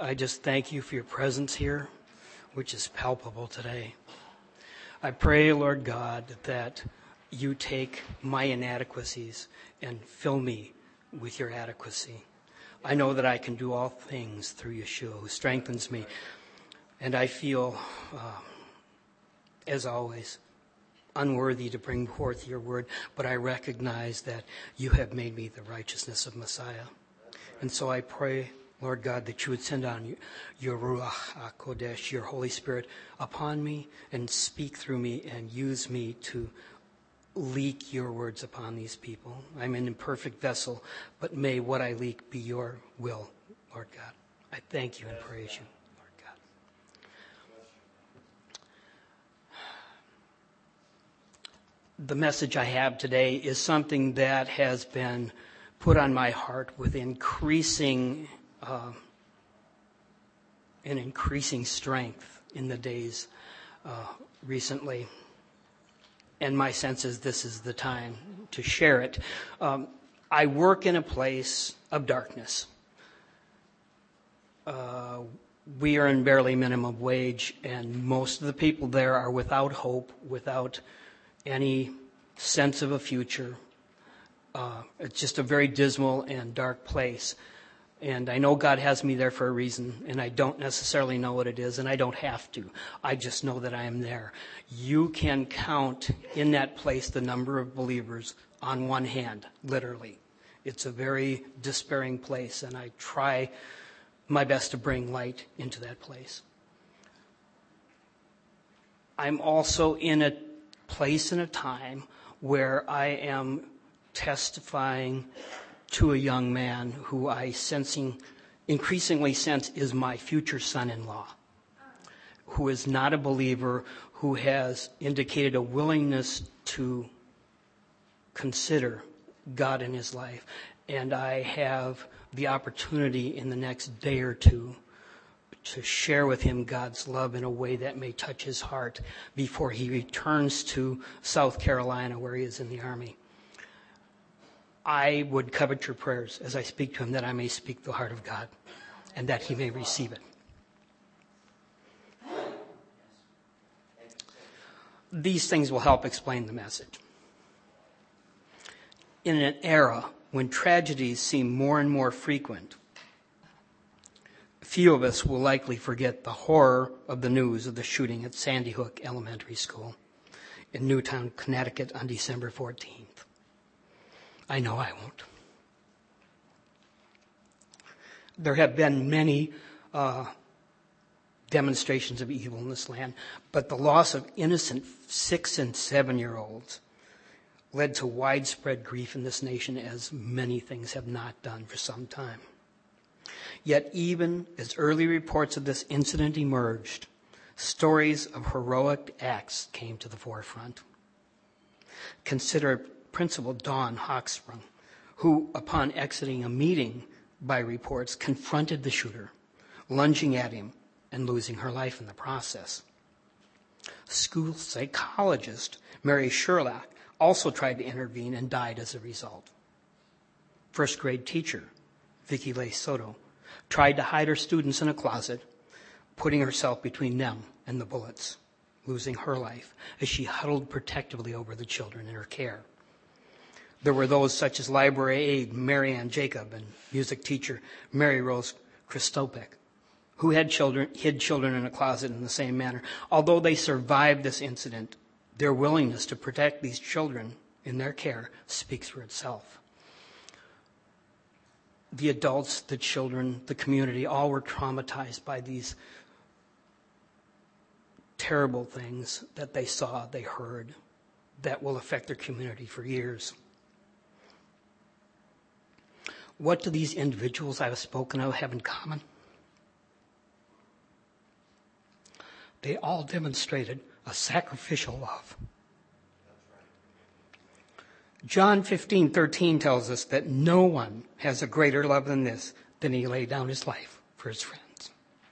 I just thank you for your presence here, which is palpable today. I pray, Lord God, that you take my inadequacies and fill me with your adequacy. I know that I can do all things through Yeshua, who strengthens me. And I feel, as always, unworthy to bring forth your word, but I recognize that you have made me the righteousness of Messiah. And so I pray, Lord God, that you would send on your Ruach HaKodesh, your Holy Spirit, upon me and speak through me and use me to leak your words upon these people. I'm an imperfect vessel, but may what I leak be your will, Lord God. I thank you and praise you, Lord God. The message I have today is something that has been put on my heart with increasing strength in the days recently. And my sense is this is the time to share it. I work in a place of darkness. We earn barely minimum wage, and most of the people there are without hope, without any sense of a future. It's just a very dismal and dark place. And I know God has me there for a reason, and I don't necessarily know what it is, and I don't have to. I just know that I am there. You can count in that place the number of believers on one hand, literally. It's a very despairing place, and I try my best to bring light into that place. I'm also in a place and a time where I am testifying to a young man who I increasingly sense is my future son-in-law, who is not a believer, who has indicated a willingness to consider God in his life. And I have the opportunity in the next day or two to share with him God's love in a way that may touch his heart before he returns to South Carolina, where he is in the Army. I would covet your prayers as I speak to him, that I may speak the heart of God and that he may receive it. These things will help explain the message. In an era when tragedies seem more and more frequent, few of us will likely forget the horror of the news of the shooting at Sandy Hook Elementary School in Newtown, Connecticut on December 14th. I know I won't. There have been many demonstrations of evil in this land, but the loss of innocent 6- and 7-year-olds led to widespread grief in this nation, as many things have not done for some time. Yet even as early reports of this incident emerged, stories of heroic acts came to the forefront. Consider Principal Dawn Hawksprung, who, upon exiting a meeting by reports, confronted the shooter, lunging at him and losing her life in the process. School psychologist Mary Sherlock also tried to intervene and died as a result. First grade teacher Vicki Leigh Soto tried to hide her students in a closet, putting herself between them and the bullets, losing her life as she huddled protectively over the children in her care. There were those such as library aide Mary Ann Jacob and music teacher Mary Rose Christopek, who hid children in a closet in the same manner. Although they survived this incident, their willingness to protect these children in their care speaks for itself. The adults, the children, the community, all were traumatized by these terrible things that they saw, they heard, that will affect their community for years. What do these individuals I have spoken of have in common? They all demonstrated a sacrificial love. John 15:13 tells us that no one has a greater love than this, than he laid down his life for his friends.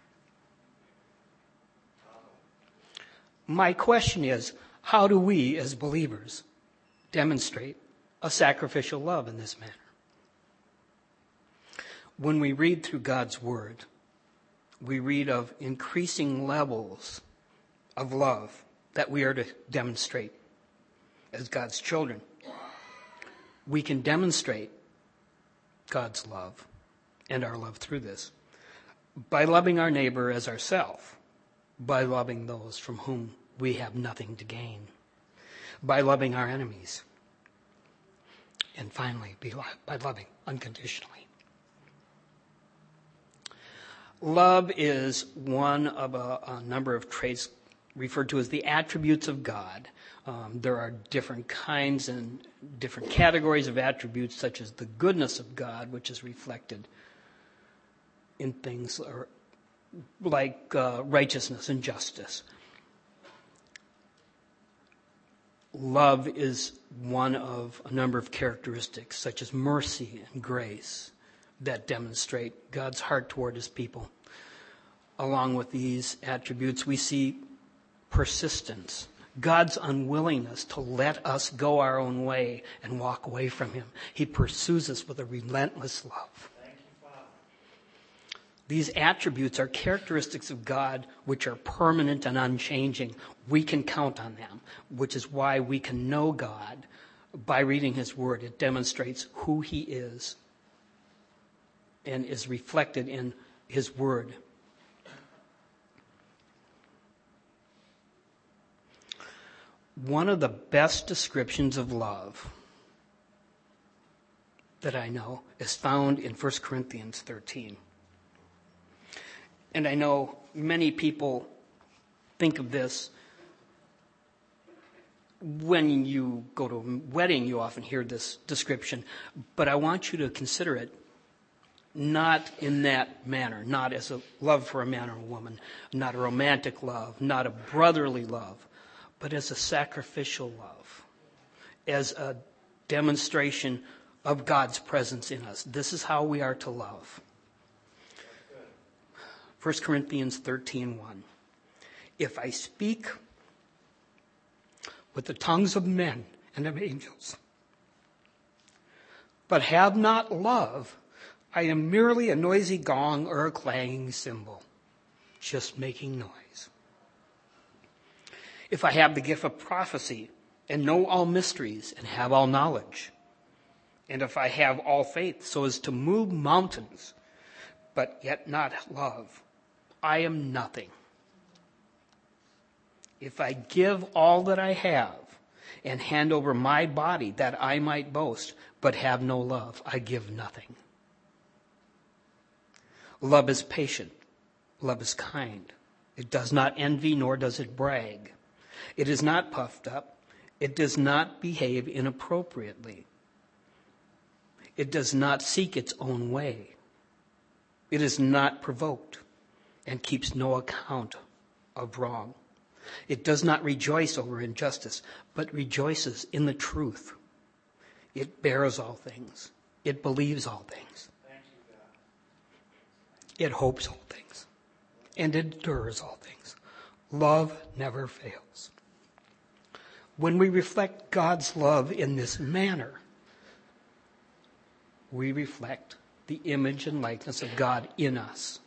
My question is, how do we as believers demonstrate a sacrificial love in this manner? When we read through God's word, we read of increasing levels of love that we are to demonstrate as God's children. We can demonstrate God's love and our love through this by loving our neighbor as ourselves, by loving those from whom we have nothing to gain, by loving our enemies, and finally, by loving unconditionally. Love is one of a number of traits referred to as the attributes of God. There are different kinds and different categories of attributes, such as the goodness of God, which is reflected in things like righteousness and justice. Love is one of a number of characteristics, such as mercy and grace, that demonstrate God's heart toward his people. Along with these attributes, we see persistence, God's unwillingness to let us go our own way and walk away from him. He pursues us with a relentless love. Thank you, Father. These attributes are characteristics of God which are permanent and unchanging. We can count on them, which is why we can know God by reading his word. It demonstrates who he is and is reflected in his word. One of the best descriptions of love that I know is found in 1 Corinthians 13. And I know many people think of this. When you go to a wedding, you often hear this description, but I want you to consider it not in that manner, not as a love for a man or a woman, not a romantic love, not a brotherly love, but as a sacrificial love, as a demonstration of God's presence in us. This is how we are to love. 1 Corinthians 13:1. If I speak with the tongues of men and of angels, but have not love, I am merely a noisy gong or a clanging cymbal, just making noise. If I have the gift of prophecy and know all mysteries and have all knowledge, and if I have all faith so as to move mountains, but yet not love, I am nothing. If I give all that I have and hand over my body that I might boast, but have no love, I give nothing. Love is patient. Love is kind. It does not envy, nor does it brag. It is not puffed up. It does not behave inappropriately. It does not seek its own way. It is not provoked and keeps no account of wrong. It does not rejoice over injustice, but rejoices in the truth. It bears all things. It believes all things. Thank you, God. It hopes all things. And endures all things. Love never fails. When we reflect God's love in this manner, we reflect the image and likeness of God in us.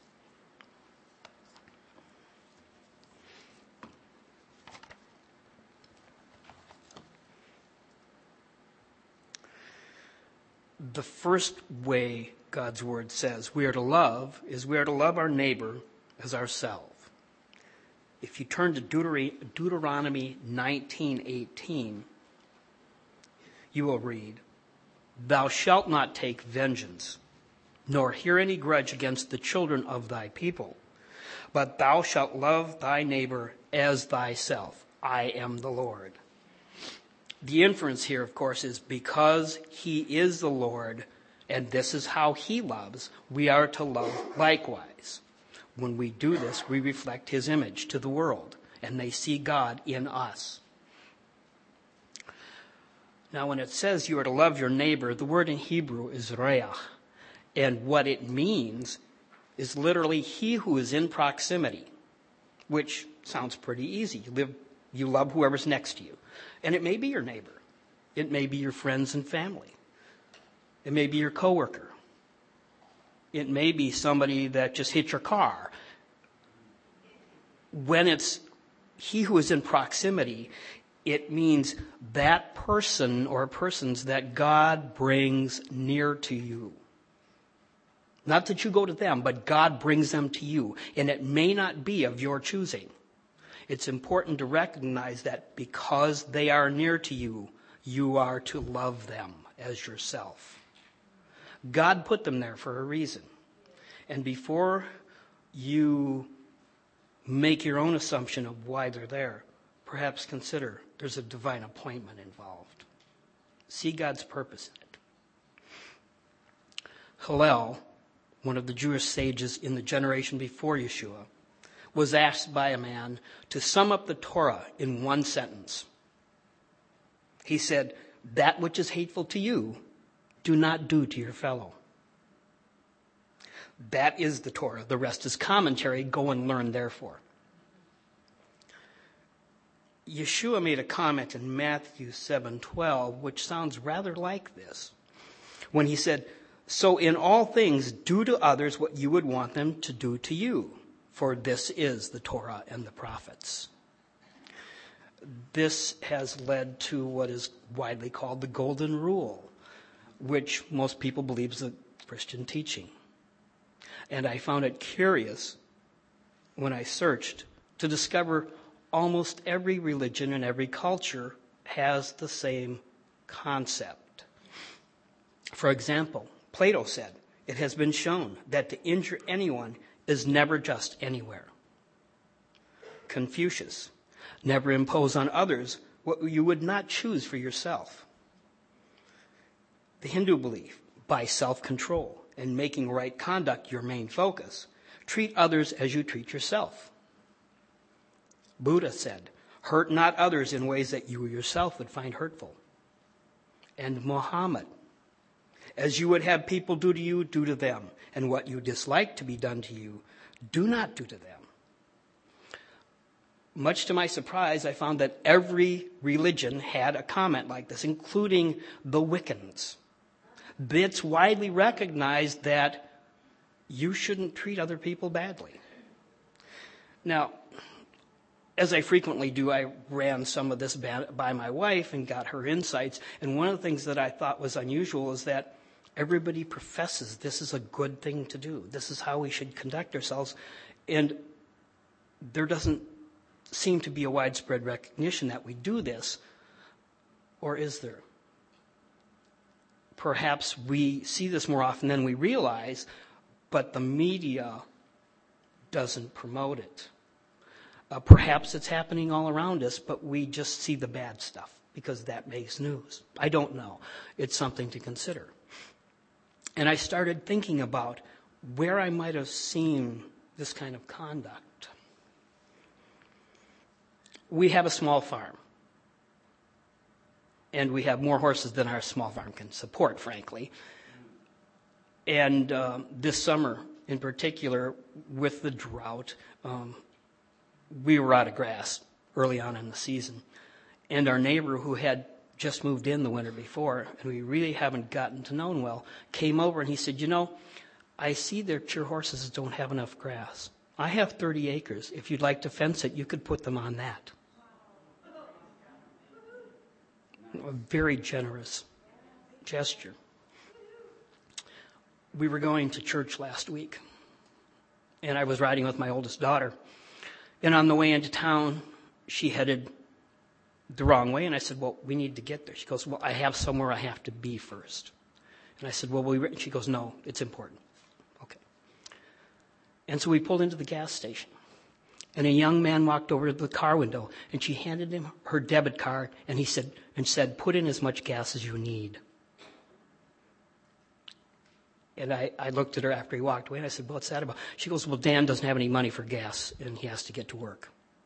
The first way God's word says we are to love is we are to love our neighbor as ourselves. If you turn to Deuteronomy 19:18, you will read, "Thou shalt not take vengeance, nor hear any grudge against the children of thy people, but thou shalt love thy neighbor as thyself. I am the Lord." The inference here, of course, is because he is the Lord, and this is how he loves, we are to love likewise. When we do this, we reflect his image to the world, and they see God in us. Now, when it says you are to love your neighbor, the word in Hebrew is reach, and what it means is literally he who is in proximity, which sounds pretty easy. You love whoever's next to you. And it may be your neighbor. It may be your friends and family. It may be your coworker. It may be somebody that just hit your car when it's he who is in proximity, it means that person or persons that God brings near to you. Not that you go to them, but God brings them to you. And it may not be of your choosing. It's important to recognize that because they are near to you, you are to love them as yourself. God put them there for a reason. And before you make your own assumption of why they're there, perhaps consider there's a divine appointment involved. See God's purpose in it. Hillel, one of the Jewish sages in the generation before Yeshua, was asked by a man to sum up the Torah in one sentence. He said, "That which is hateful to you, do not do to your fellow." That is the Torah. The rest is commentary. Go and learn therefore. Yeshua made a comment in Matthew 7:12, which sounds rather like this, when he said, "So in all things do to others what you would want them to do to you, for this is the Torah and the prophets." This has led to what is widely called the Golden Rule, which most people believe is a Christian teaching. And I found it curious when I searched to discover almost every religion and every culture has the same concept. For example, Plato said, "It has been shown that to injure anyone is never just anywhere." Confucius, "Never impose on others what you would not choose for yourself." The Hindu belief, by self-control and making right conduct your main focus, treat others as you treat yourself. Buddha said, "Hurt not others in ways that you yourself would find hurtful." And Muhammad, "As you would have people do to you, do to them. And what you dislike to be done to you, do not do to them." Much to my surprise, I found that every religion had a comment like this, including the Wiccans. It's widely recognized that you shouldn't treat other people badly. Now, as I frequently do, I ran some of this by my wife and got her insights. And one of the things that I thought was unusual is that everybody professes this is a good thing to do. This is how we should conduct ourselves. And there doesn't seem to be a widespread recognition that we do this. Or is there? Perhaps we see this more often than we realize, but the media doesn't promote it. Perhaps it's happening all around us, but we just see the bad stuff because that makes news. I don't know. It's something to consider. And I started thinking about where I might have seen this kind of conduct. We have a small farm. And we have more horses than our small farm can support, frankly. And this summer, in particular, with the drought, we were out of grass early on in the season. And our neighbor, who had just moved in the winter before, and we really haven't gotten to know him well, came over and he said, "You know, I see that your horses don't have enough grass. I have 30 acres. If you'd like to fence it, you could put them on that." A very generous gesture. We were going to church last week, and I was riding with my oldest daughter. And on the way into town, she headed the wrong way, and I said, "Well, we need to get there." She goes, "Well, I have somewhere I have to be first." And I said, "Well, she goes, "No, it's important." Okay. And so we pulled into the gas station, and a young man walked over to the car window, and she handed him her debit card, and he said, "Put in as much gas as you need." And I looked at her after he walked away, and I said, "What's that about?" She goes, "Well, Dan doesn't have any money for gas, and he has to get to work."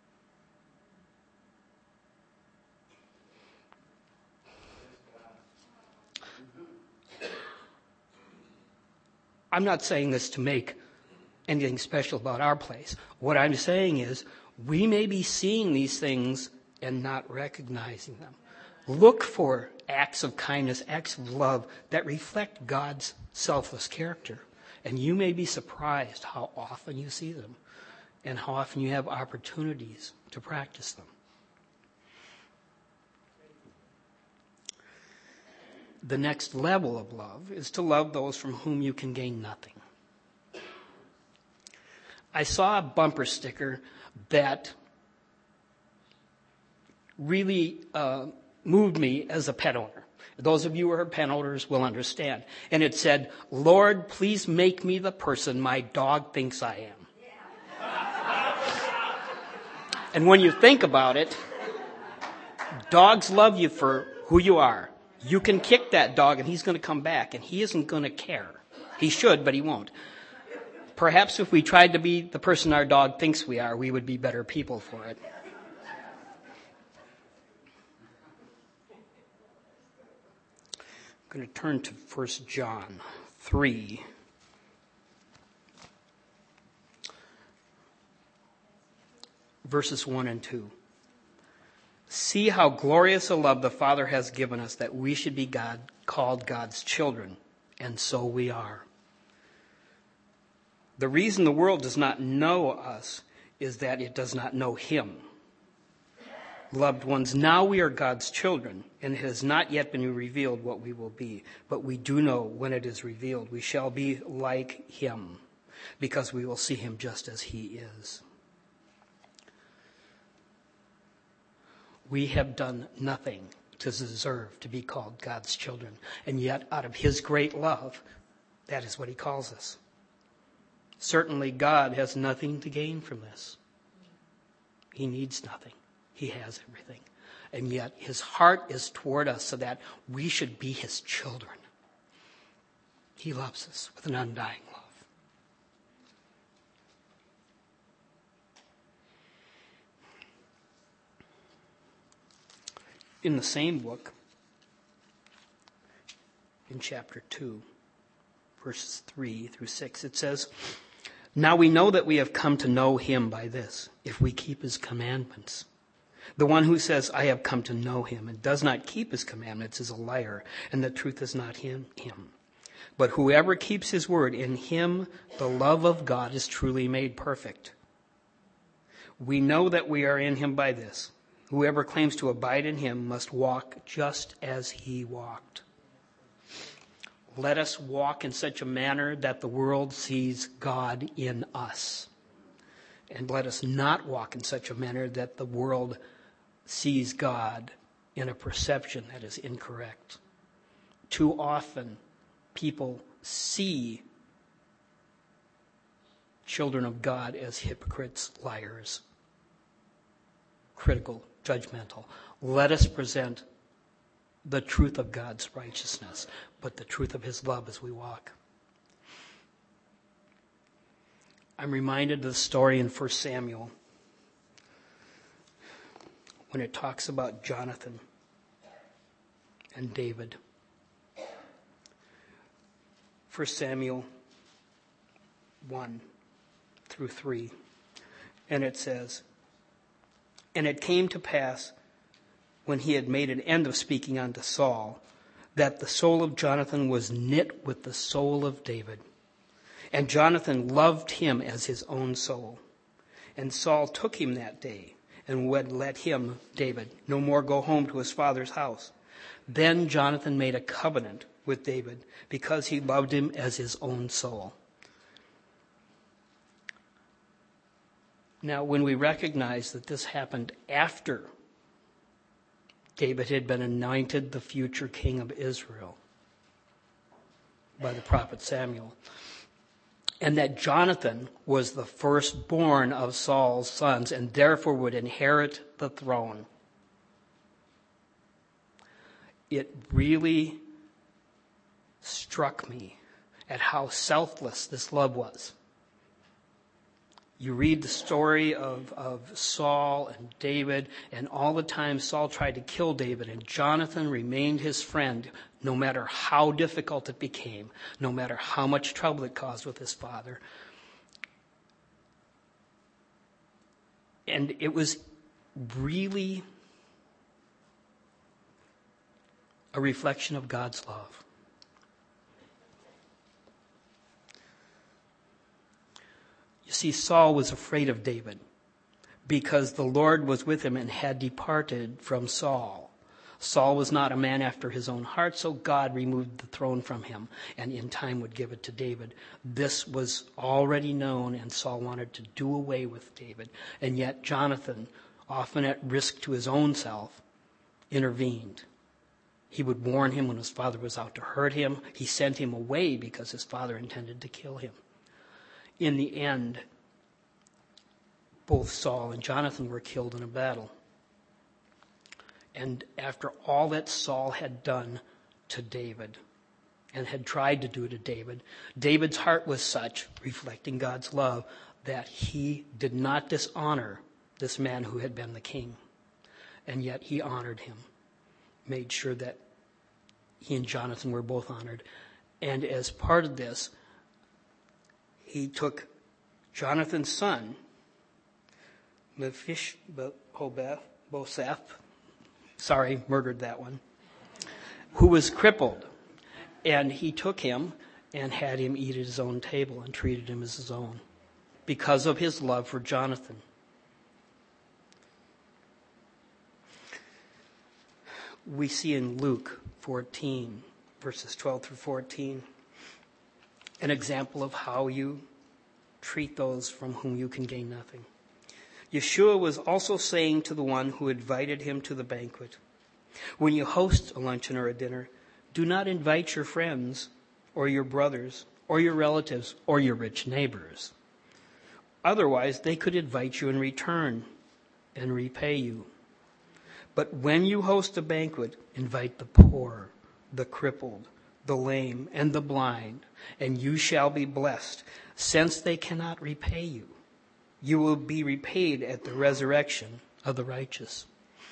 I'm not saying this to make anything special about our place. What I'm saying is we may be seeing these things and not recognizing them. Look for acts of kindness, acts of love that reflect God's selfless character. And you may be surprised how often you see them. and how often you have opportunities to practice them. The next level of love is to love those from whom you can gain nothing. I saw a bumper sticker that really moved me as a pet owner. Those of you who are pet owners will understand. And it said, "Lord, please make me the person my dog thinks I am." And when you think about it, dogs love you for who you are. You can kick that dog and he's going to come back, and he isn't going to care. He should, but he won't. Perhaps if we tried to be the person our dog thinks we are, we would be better people for it. I'm going to turn to 1 John 3. Verses 1 and 2. See how glorious a love the Father has given us, that we should be called God's children, and so we are. The reason the world does not know us is that it does not know him. Loved ones, now we are God's children, and it has not yet been revealed what we will be. But we do know when it is revealed, we shall be like him, because we will see him just as he is. We have done nothing to deserve to be called God's children, and yet out of his great love, that is what he calls us. Certainly God has nothing to gain from this. He needs nothing. He has everything. And yet his heart is toward us so that we should be his children. He loves us with an undying love. In the same book, in chapter 2, verses 3 through 6, it says, "Now we know that we have come to know him by this, if we keep his commandments. The one who says, 'I have come to know him,' and does not keep his commandments is a liar, and the truth is not in him. But whoever keeps his word, in him the love of God is truly made perfect. We know that we are in him by this. Whoever claims to abide in him must walk just as he walked. Let us walk in such a manner that the world sees God in us. And let us not walk in such a manner that the world sees God in a perception that is incorrect. Too often, people see children of God as hypocrites, liars, critical, judgmental. Let us present the truth of God's righteousness, but the truth of his love as we walk. I'm reminded of the story in 1 Samuel when it talks about Jonathan and David. 1 Samuel 1 through 3. And it says, "And it came to pass, when he had made an end of speaking unto Saul, that the soul of Jonathan was knit with the soul of David. And Jonathan loved him as his own soul. And Saul took him that day, and would let him, David, no more go home to his father's house. Then Jonathan made a covenant with David, because he loved him as his own soul." Now, when we recognize that this happened after David had been anointed the future king of Israel by the prophet Samuel, and that Jonathan was the firstborn of Saul's sons and therefore would inherit the throne, it really struck me at how selfless this love was. You read the story of Saul and David, and all the time Saul tried to kill David, and Jonathan remained his friend no matter how difficult it became, no matter how much trouble it caused with his father. And it was really a reflection of God's love. You See, Saul was afraid of David because the Lord was with him and had departed from Saul. Saul was not a man after his own heart, so God removed the throne from him and in time would give it to David. This was already known, and Saul wanted to do away with David. And yet Jonathan, often at risk to his own self, intervened. He would warn him when his father was out to hurt him. He sent him away because his father intended to kill him. In the end, both Saul and Jonathan were killed in a battle. And after all that Saul had done to David and had tried to do to David, David's heart was such, reflecting God's love, that he did not dishonor this man who had been the king. And yet he honored him, made sure that he and Jonathan were both honored. And as part of this, he took Jonathan's son, Mephibosheth, murdered that one, who was crippled. And he took him and had him eat at his own table and treated him as his own because of his love for Jonathan. We see in Luke 14, verses 12 through 14, an example of how you treat those from whom you can gain nothing. Yeshua was also saying to the one who invited him to the banquet, when you host a luncheon or a dinner, do not invite your friends or your brothers or your relatives or your rich neighbors. Otherwise, they could invite you in return and repay you. But when you host a banquet, invite the poor, the crippled, the lame, and the blind, and you shall be blessed, since they cannot repay you. You will be repaid at the resurrection of the righteous.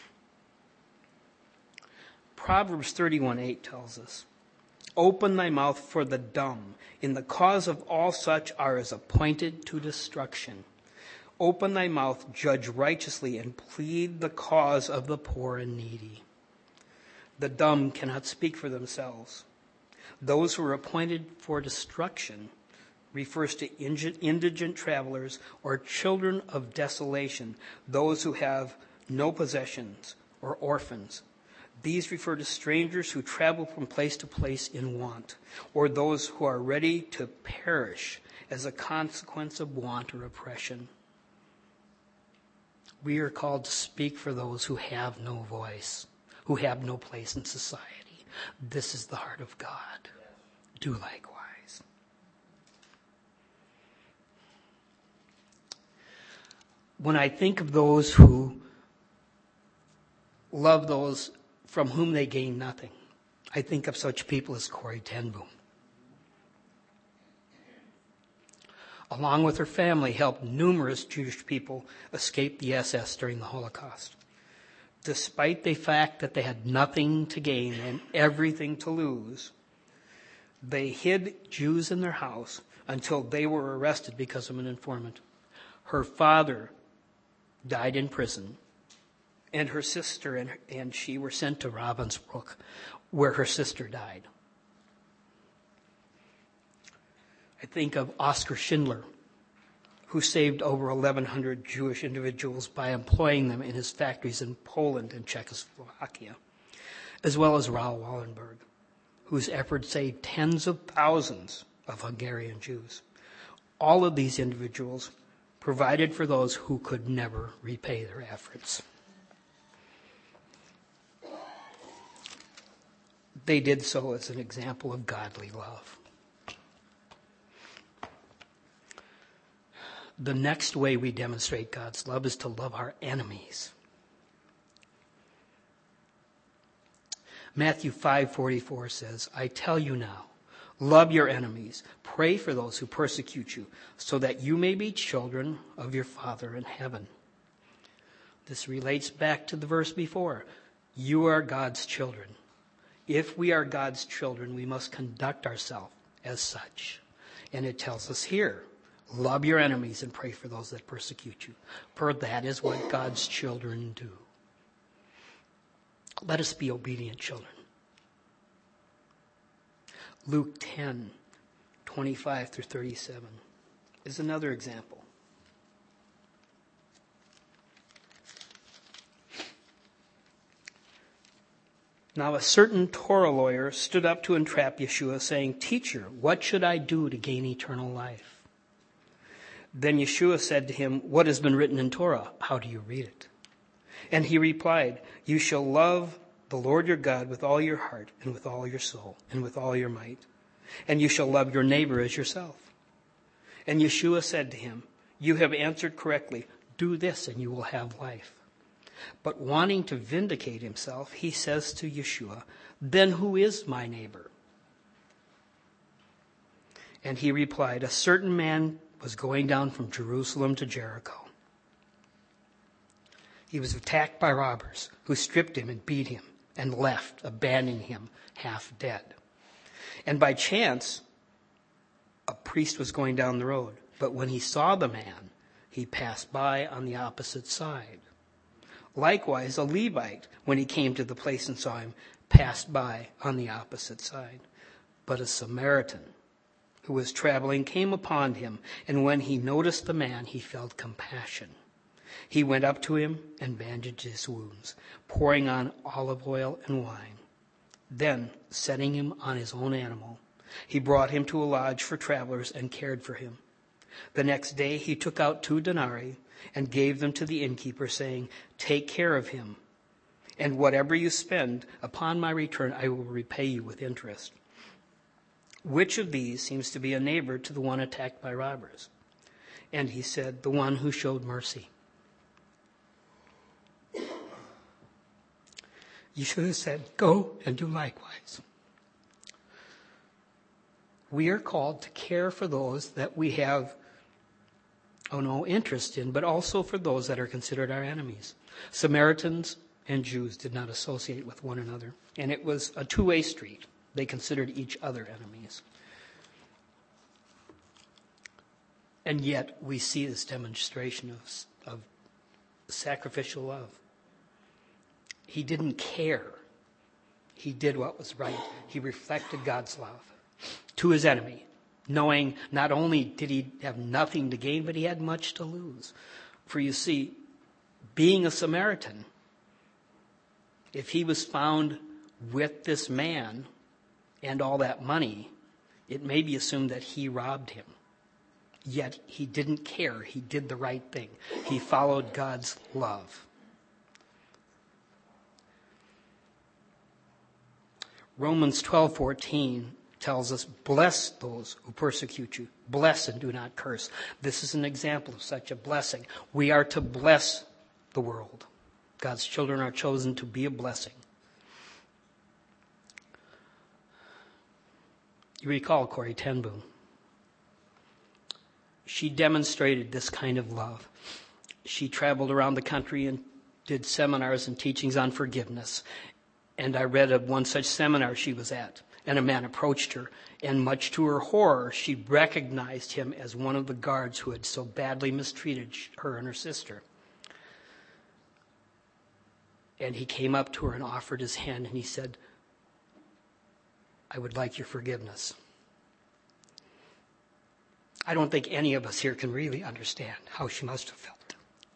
Proverbs 31:8 tells us, open thy mouth for the dumb, in the cause of all such are as appointed to destruction. Open thy mouth, judge righteously, and plead the cause of the poor and needy. The dumb cannot speak for themselves. Those who are appointed for destruction refers to indigent travelers or children of desolation, those who have no possessions, or orphans. These refer to strangers who travel from place to place in want, or those who are ready to perish as a consequence of want or oppression. We are called to speak for those who have no voice, who have no place in society. This is the heart of God. Do likewise. When I think of those who love those from whom they gain nothing, I think of such people as Corrie ten Boom. Along with her family, helped numerous Jewish people escape the SS during the Holocaust. Despite the fact that they had nothing to gain and everything to lose, they hid Jews in their house until they were arrested because of an informant. Her father died in prison, and her sister and she were sent to Ravensbrück, where her sister died. I think of Oskar Schindler, who saved over 1,100 Jewish individuals by employing them in his factories in Poland and Czechoslovakia, as well as Raoul Wallenberg, whose efforts saved tens of thousands of Hungarian Jews. All of these individuals provided for those who could never repay their efforts. They did so as an example of godly love. The next way we demonstrate God's love is to love our enemies. Matthew 5:44 says, I tell you now, love your enemies, pray for those who persecute you, so that you may be children of your Father in heaven. This relates back to the verse before. You are God's children. If we are God's children, we must conduct ourselves as such. And it tells us here, love your enemies and pray for those that persecute you. For that is what God's children do. Let us be obedient children. Luke 10:25 through 37 is another example. Now a certain Torah lawyer stood up to entrap Yeshua, saying, "Teacher, what should I do to gain eternal life?" Then Yeshua said to him, "What has been written in Torah? How do you read it?" And he replied, "You shall love the Lord your God with all your heart and with all your soul and with all your might. And you shall love your neighbor as yourself." And Yeshua said to him, "You have answered correctly. Do this and you will have life." But wanting to vindicate himself, he says to Yeshua, "Then who is my neighbor?" And he replied, "A certain man was going down from Jerusalem to Jericho. He was attacked by robbers who stripped him and beat him and left, abandoning him half dead. And by chance, a priest was going down the road, but when he saw the man, he passed by on the opposite side. Likewise, a Levite, when he came to the place and saw him, passed by on the opposite side. But a Samaritan who was traveling came upon him, and when he noticed the man, he felt compassion. He went up to him and bandaged his wounds, pouring on olive oil and wine. Then, setting him on his own animal, he brought him to a lodge for travelers and cared for him. The next day he took out 2 denarii and gave them to the innkeeper, saying, "Take care of him, and whatever you spend, upon my return I will repay you with interest." Which of these seems to be a neighbor to the one attacked by robbers? And he said, "The one who showed mercy." Yeshua said, "Go and do likewise." We are called to care for those that we have no interest in, but also for those that are considered our enemies. Samaritans and Jews did not associate with one another, and it was a two-way street. They considered each other enemies. And yet we see this demonstration of sacrificial love. He didn't care. He did what was right. He reflected God's love to his enemy, knowing not only did he have nothing to gain, but he had much to lose. For you see, being a Samaritan, if he was found with this man and all that money, it may be assumed that he robbed him. Yet he didn't care. He did the right thing. He followed God's love. Romans 12:14 tells us, "Bless those who persecute you. Bless and do not curse." This is an example of such a blessing. We are to bless the world. God's children are chosen to be a blessing. You recall Corrie ten Boom. She demonstrated this kind of love. She traveled around the country and did seminars and teachings on forgiveness. And I read of one such seminar she was at, and a man approached her, and much to her horror, she recognized him as one of the guards who had so badly mistreated her and her sister. And he came up to her and offered his hand, and he said, "I would like your forgiveness." I don't think any of us here can really understand how she must have felt.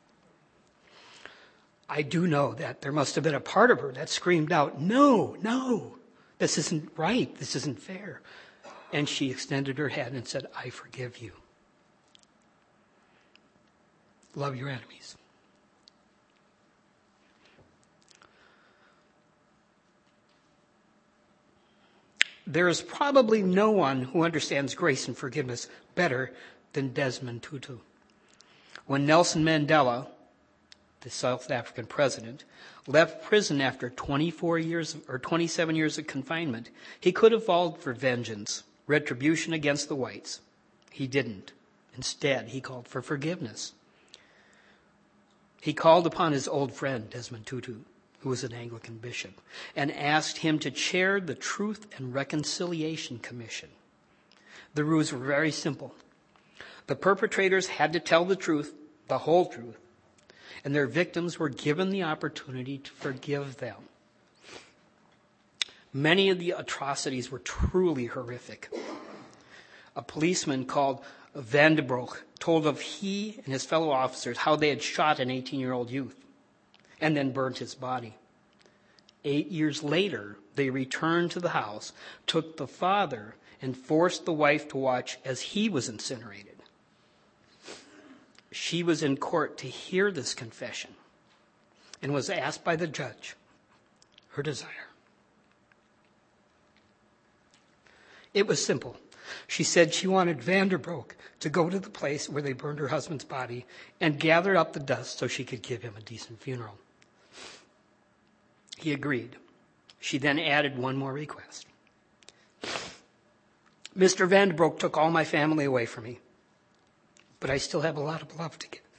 I do know that there must have been a part of her that screamed out, no, this isn't right, this isn't fair. And she extended her hand and said, "I forgive you. Love your enemies." There is probably no one who understands grace and forgiveness better than Desmond Tutu. When Nelson Mandela, the South African president, left prison after 27 years of confinement, he could have called for vengeance, retribution against the whites. He didn't. Instead, he called for forgiveness. He called upon his old friend, Desmond Tutu, who was an Anglican bishop, and asked him to chair the Truth and Reconciliation Commission. The rules were very simple. The perpetrators had to tell the truth, the whole truth, and their victims were given the opportunity to forgive them. Many of the atrocities were truly horrific. A policeman called Van de Broek told of he and his fellow officers how they had shot an 18-year-old youth and then burnt his body. 8 years later, they returned to the house, took the father, and forced the wife to watch as he was incinerated. She was in court to hear this confession and was asked by the judge her desire. It was simple. She said she wanted Vanderbroek to go to the place where they burned her husband's body and gather up the dust so she could give him a decent funeral. He agreed. She then added one more request. Mr. Vanderbroek took all my family away from me, but I still have a lot of love to give.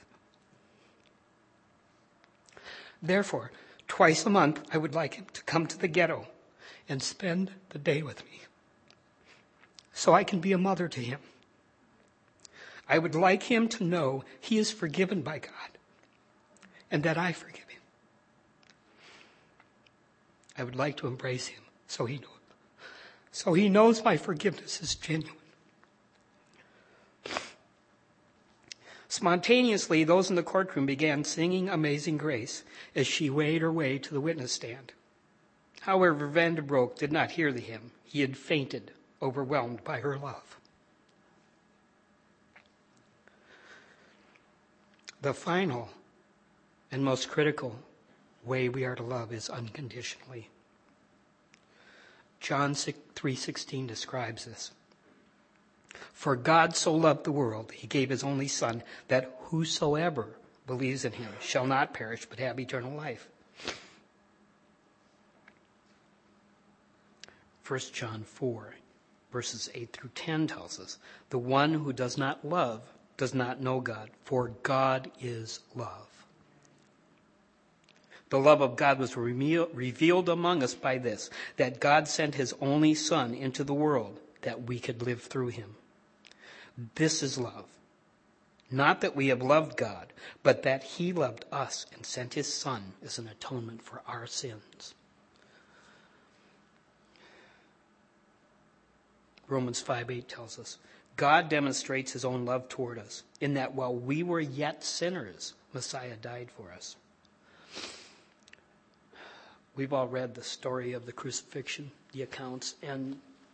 Therefore, twice a month, I would like him to come to the ghetto and spend the day with me, so I can be a mother to him. I would like him to know he is forgiven by God and that I forgive him. I would like to embrace him so he knows my forgiveness is genuine. Spontaneously, those in the courtroom began singing Amazing Grace as she made her way to the witness stand. However, Vanderbroek did not hear the hymn. He had fainted, overwhelmed by her love. The final and most critical way we are to love is unconditionally. John 3:16 describes this. For God so loved the world, he gave his only Son, that whosoever believes in him shall not perish but have eternal life. 1 John 4, verses 8 through 10 tells us, the one who does not love does not know God, for God is love. The love of God was revealed among us by this, that God sent his only Son into the world that we could live through him. This is love. Not that we have loved God, but that he loved us and sent his Son as an atonement for our sins. Romans 5:8 tells us, God demonstrates his own love toward us, in that while we were yet sinners, Messiah died for us. We've all read the story of the crucifixion, the accounts, and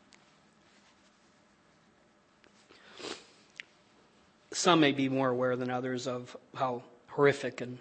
some may be more aware than others of how horrific and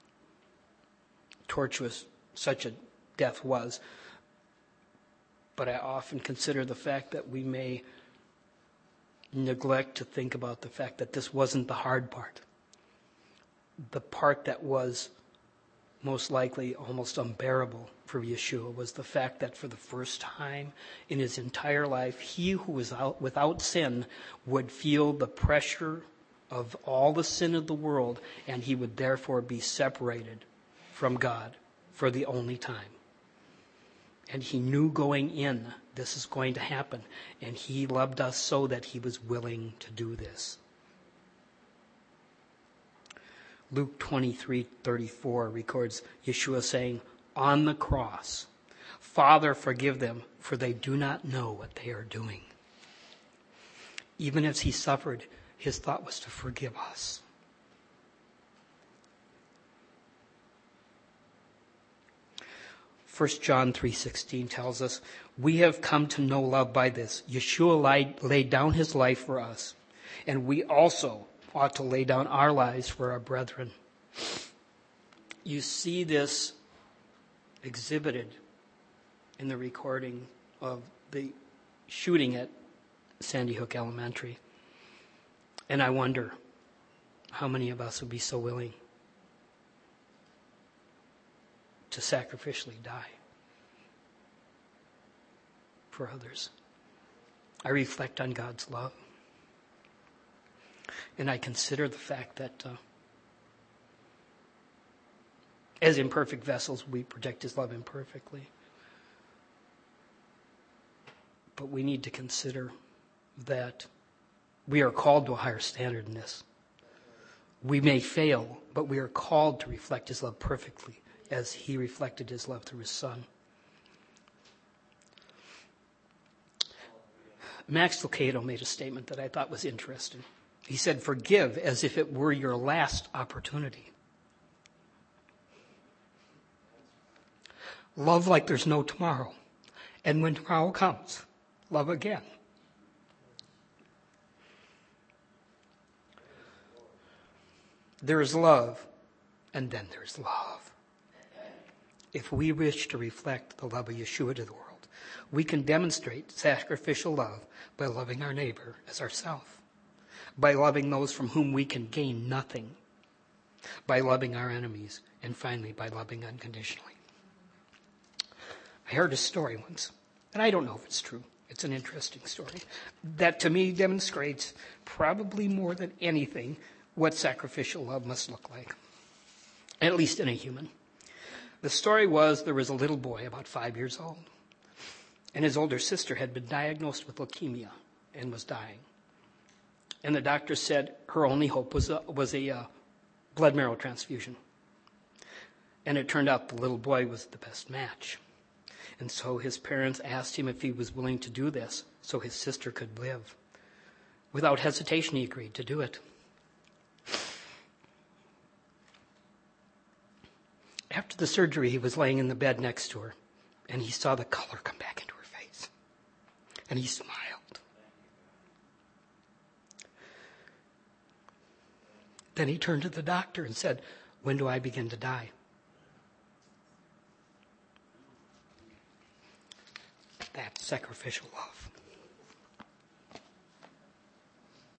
tortuous such a death was. But I often consider the fact that we may neglect to think about the fact that this wasn't the hard part. The part that was most likely almost unbearable for Yeshua was the fact that for the first time in his entire life, he who was without sin would feel the pressure of all the sin of the world, and he would therefore be separated from God for the only time. And he knew going in, this is going to happen, and he loved us so that he was willing to do this. Luke 23:34 records Yeshua saying on the cross, Father, forgive them, for they do not know what they are doing. Even as he suffered, his thought was to forgive us. First John 3:16 tells us, we have come to know love by this. Yeshua laid down his life for us, and we also ought to lay down our lives for our brethren. You see this exhibited in the recording of the shooting at Sandy Hook Elementary. And I wonder how many of us would be so willing to sacrificially die for others. I reflect on God's love. And I consider the fact that as imperfect vessels, we project his love imperfectly. But we need to consider that we are called to a higher standard in this. We may fail, but we are called to reflect his love perfectly as he reflected his love through his Son. Max Lucado made a statement that I thought was interesting. He said, forgive as if it were your last opportunity. Love like there's no tomorrow. And when tomorrow comes, love again. There is love, and then there's love. If we wish to reflect the love of Yeshua to the world, we can demonstrate sacrificial love by loving our neighbor as ourselves, by loving those from whom we can gain nothing, by loving our enemies, and finally by loving unconditionally. I heard a story once, and I don't know if it's true. It's an interesting story that to me demonstrates probably more than anything what sacrificial love must look like, at least in a human. The story was there was a little boy about 5 years old, and his older sister had been diagnosed with leukemia and was dying. And the doctor said her only hope was a blood marrow transfusion. And it turned out the little boy was the best match. And so his parents asked him if he was willing to do this so his sister could live. Without hesitation, he agreed to do it. After the surgery, he was laying in the bed next to her, and he saw the color come back into her face. And he smiled. Then he turned to the doctor and said, "When do I begin to die?" That's sacrificial love.